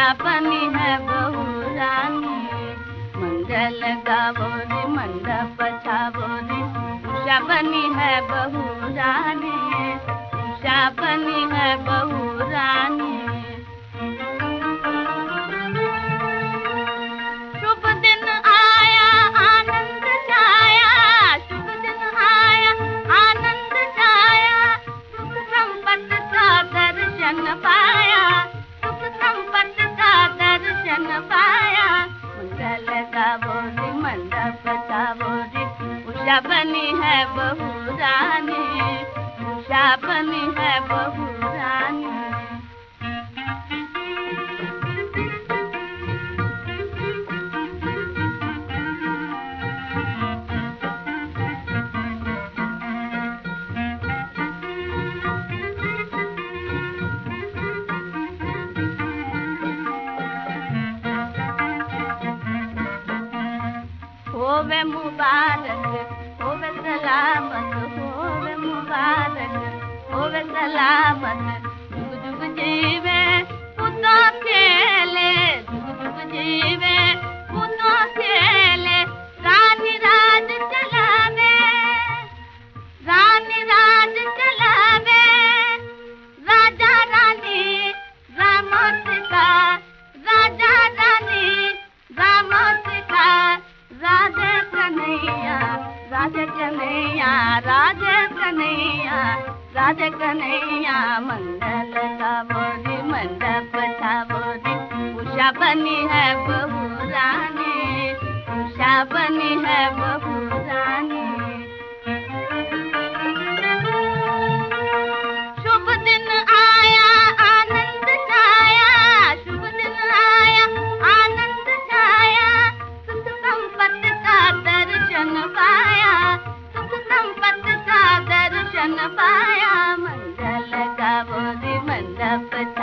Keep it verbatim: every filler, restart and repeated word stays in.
उषा बनी है बहू रानी। मंगल गावो रे मंडप छावो रे, उषा बनी है बहू रानी। उषा बनी है बहू रानी। शुभ दिन आया आनंद छाया, शुभ दिन आया आनंद छाया। सुख संपत्ति का दर्शन पाया, सुख संपत्ति का दर्शन पाया। मंगल गावो रे मंडप छावो रे, उषा बनी है बहू रानी। उषा बनी है बहू रानी। होवे मुबारक होवे सलामत, होवे मुबारक होवे सलामत। जुग जुग जीवे पुतो खेले, जुग जुग जीवे पुतो खेले। रानी राज चलावे, रानी राज चलावे। राजा रानी रामोत का, राजा रानी रामोत का। राधे कन्हैया राधे कन्हैया राधे कन्हैया राधे कन्हैया। मंगल गावो रे मंडप छावो रे, उषा बनी है बहू रानी। उषा बनी है बहू रानी। शुभ दिन आया आनंद छाया, शुभ दिन आया आनंद छाया। सुख संपत्ति का दर्शन पाया, सुख संपत्ति का दर्शन पाया। मंगल गावो रे मंडप